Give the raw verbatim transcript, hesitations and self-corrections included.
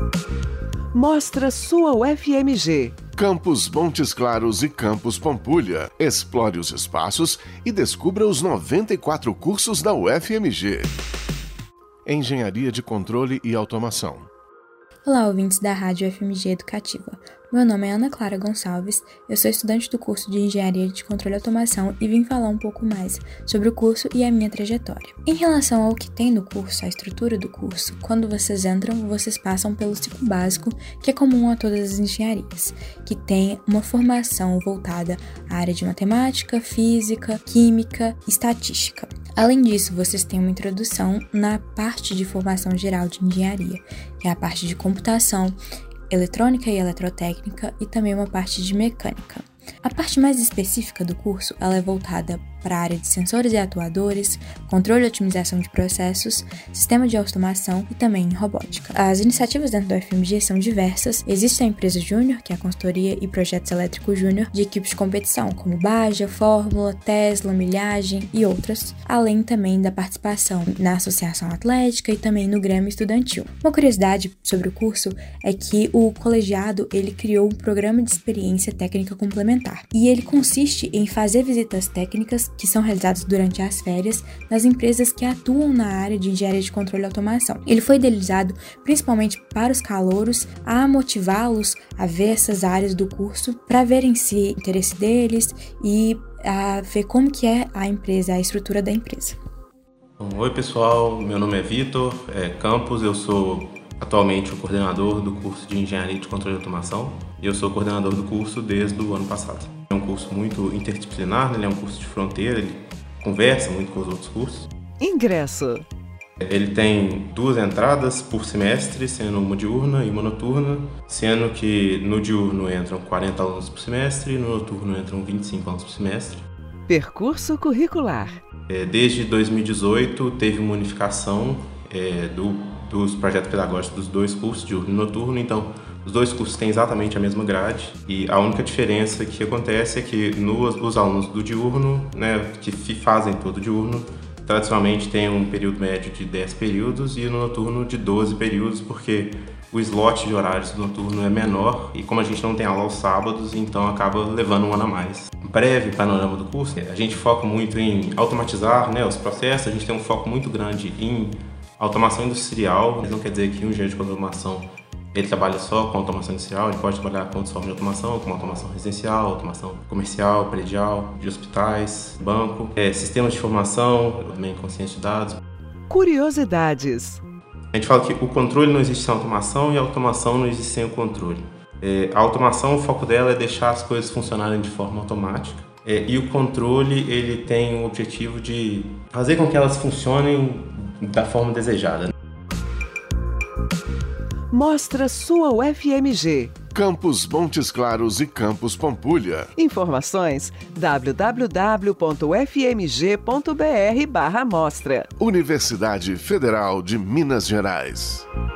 Mostra sua U F M G. Campus Montes Claros e Campus Pampulha. Explore os espaços e descubra os noventa e quatro cursos da U F M G. Engenharia de Controle e Automação. Olá, ouvintes da Rádio U F M G Educativa. Meu nome é Ana Clara Gonçalves, eu sou estudante do curso de Engenharia de Controle e Automação e vim falar um pouco mais sobre o curso e a minha trajetória. Em relação ao que tem no curso, a estrutura do curso, quando vocês entram, vocês passam pelo ciclo básico, que é comum a todas as engenharias, que tem uma formação voltada à área de matemática, física, química e estatística. Além disso, vocês têm uma introdução na parte de formação geral de engenharia, que é a parte de computação, eletrônica e eletrotécnica e também uma parte de mecânica. A parte mais específica do curso, ela é voltada para a área de sensores e atuadores, controle e otimização de processos, sistema de automação e também robótica. As iniciativas dentro do U F M G são diversas. Existe a empresa Júnior, que é a consultoria e projetos elétricos júnior de equipes de competição, como Baja, Fórmula, Tesla, Milhagem e outras, além também da participação na Associação Atlética e também no Grêmio Estudantil. Uma curiosidade sobre o curso é que o colegiado ele criou um programa de experiência técnica complementar, e ele consiste em fazer visitas técnicas que são realizadas durante as férias nas empresas que atuam na área de engenharia de controle e automação. Ele foi idealizado principalmente para os calouros, a motivá-los a ver essas áreas do curso, para verem se o interesse deles e a ver como que é a empresa, a estrutura da empresa. Oi pessoal, meu nome é Vitor é Campos, eu sou atualmente o coordenador do curso de Engenharia de Controle e Automação e eu sou coordenador do curso desde o ano passado. É um curso muito interdisciplinar, né? Ele é um curso de fronteira, ele conversa muito com os outros cursos. Ingresso. Ele tem duas entradas por semestre, sendo uma diurna e uma noturna, sendo que no diurno entram quarenta alunos por semestre e no noturno entram vinte e cinco alunos por semestre. Percurso curricular. Desde dois mil e dezoito teve uma unificação é, do, dos projetos pedagógicos dos dois cursos, diurno e noturno, então os dois cursos têm exatamente a mesma grade e a única diferença que acontece é que nos, os alunos do diurno, né, que fazem todo o diurno, tradicionalmente tem um período médio de dez períodos e no noturno de doze períodos, porque o slot de horários do noturno é menor e como a gente não tem aula aos sábados, então acaba levando um ano a mais. Um breve panorama do curso, a gente foca muito em automatizar, né, os processos, a gente tem um foco muito grande em automação industrial, mas não quer dizer que um engenheiro de automação ele trabalha só com automação industrial, ele pode trabalhar com outras formas de automação, como automação residencial, automação comercial, predial, de hospitais, banco, é, sistemas de informação, também consciência de dados. Curiosidades. A gente fala que o controle não existe sem automação e a automação não existe sem o controle. É, a automação, o foco dela é deixar as coisas funcionarem de forma automática. É, e o controle, ele tem o objetivo de fazer com que elas funcionem da forma desejada. Mostra sua U F M G. Campus Montes Claros e Campus Pampulha. Informações w w w ponto u f m g ponto b r barra mostra. Universidade Federal de Minas Gerais.